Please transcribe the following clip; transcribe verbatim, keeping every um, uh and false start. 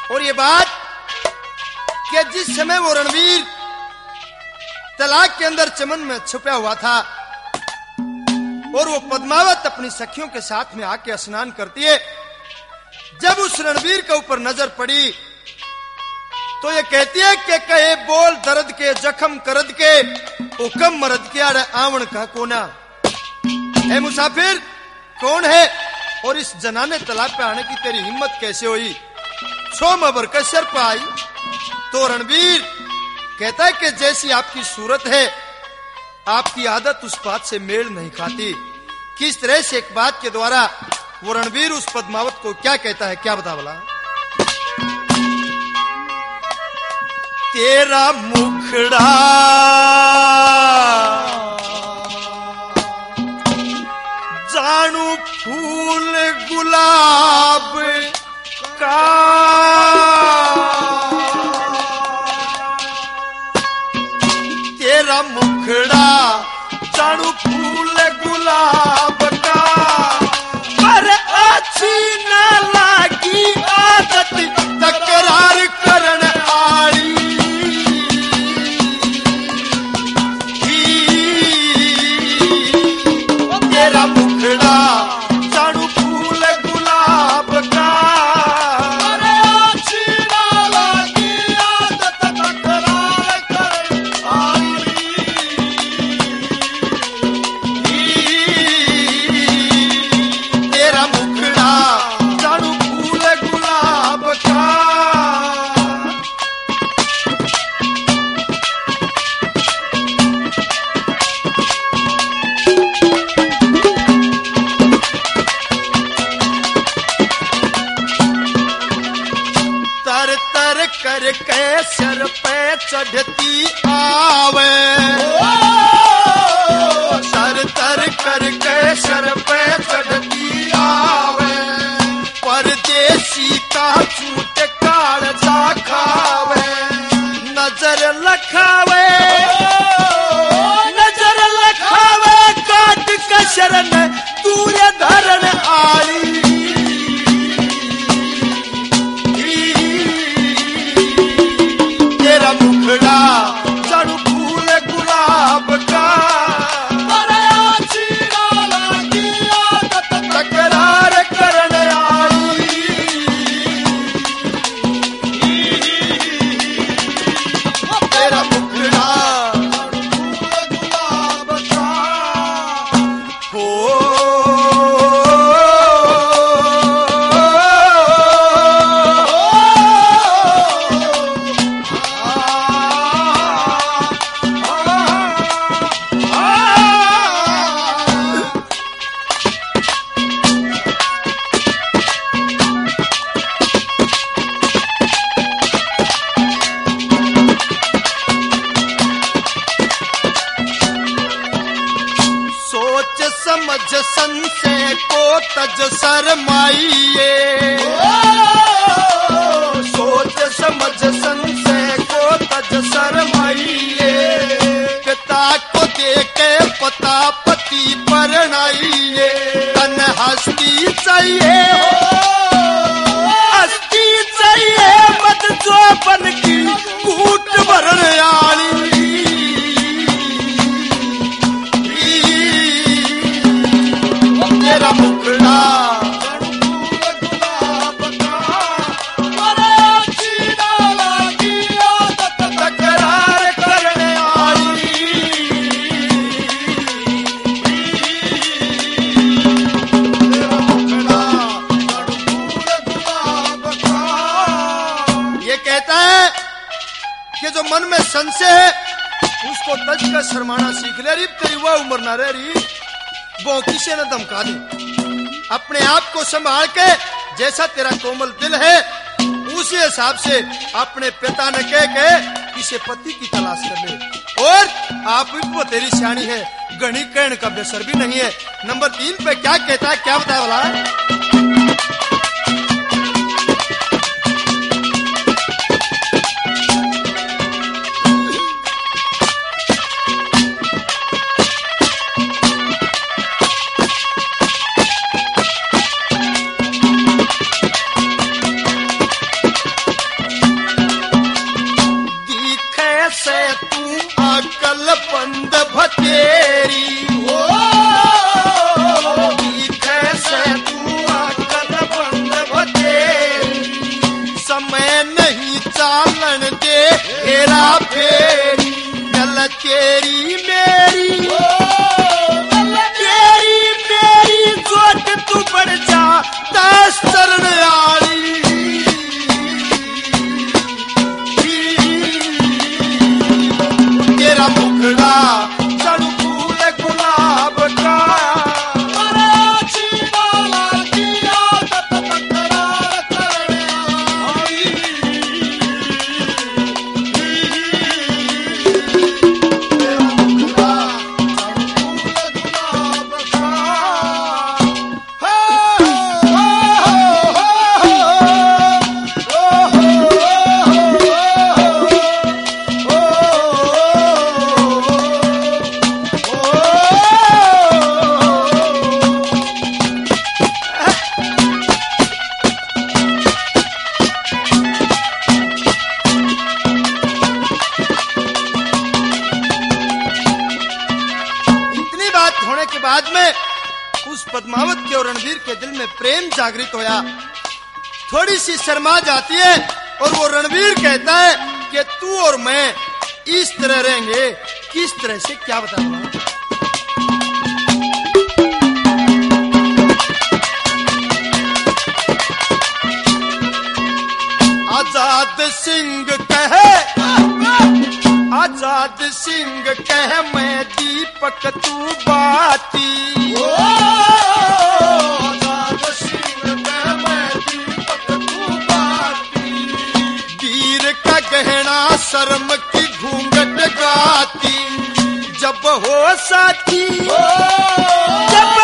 और ये बात कि जिस समय वो रणवीर तलाक के अंदर चमन में छुपा हुआ था और वो पद्मावत अपनी सखियों के साथ में आके स्नान करती है, जब उस रणवीर के ऊपर नजर पड़ी तो ये कहती है कि कहे बोल दर्द के जख्म करद के हुक्म मरद के आड़े आवण का कोना। ए मुसाफिर कौन है और इस जनाने तालाब पे आने की तेरी हिम्मत कैसे हुई? सोम अबर का सर पर आई तो रणवीर कहता है कि जैसी आपकी सूरत है आपकी आदत उस बात से मेल नहीं खाती। किस तरह से एक बात के द्वारा वो रणवीर उस पद्मावत को क्या कहता है, क्या बता बोला? तेरा मुखड़ा जानू फूल गुलाब का, तेरा मुखड़ा जानू फूल गुलाब का, पर अच्छी न लागी आदत तकरार करन आड़ी। तेरा मुखड़ा जानू फूल गुलाब का, पर अच्छी न लागी आदत तकरार करन आड़ी। तेरा मुखड़ा जानू फूल गुलाब का। तर तर करके सर पे चढ़ती आवे, तर तर करके सर पे चढ़ती आवे, परदेसी का चूट काढ़ा खावे, नजर लखावे नजर लखावे काट का शरण दूर धरण आली। तेरा मुखड़ा जानू फूल गुलाब का, पर अच्छी न लागी आदत तकरार करन आली। तेरा मुखड़ा जानू फूल गुलाब का, हो सोच समझ संशय को तज शरमाइए, सोच समझ संशय को तज शरमाइए, पिता को देके पता पति परणाइए, तन हस्ती चाहिए हस्ती चाहिए मत जो बन की कूट भरण आली। तेरा मुखड़ा गुलाब का, पर अच्छी न लागी आदत तकरार करन आली। तेरा मुखड़ा गुलाब का। ये कहता है कि जो मन में संशय है उसको तज का शर्माना सीख ले। री तेरी वह उम्र ना रह रही वो किसे न धमका दे। अपने आप को संभाल के जैसा तेरा कोमल दिल है उसी हिसाब से अपने पिता ने कह के किसे पति की तलाश कर ले। और आप वो तेरी सियाणी है, गणी कहने का बेसर भी नहीं है। नंबर तीन पे क्या कहता है, क्या बताया वाला? चालन दे हेरा फेरी गल तेरी मेरी तेरी मेरी जोट तू बढ़ जा दस चरण आली तेरा मुखड़ा चढ़ू फूल गुलाब का बाद में उस पद्मावत के और रणवीर के दिल में प्रेम जागृत होया। थोड़ी सी शर्मा जाती है और वो रणवीर कहता है कि तू और मैं इस तरह रहेंगे, किस तरह से क्या बताऊंगा। आजाद सिंह कहे आजाद सिंह कह मैं दीपक तू बाती आजाद सिंह कह मैं दीपक तू बाती वीर का गहना शर्म की घूंघट गाती जब हो साथी जब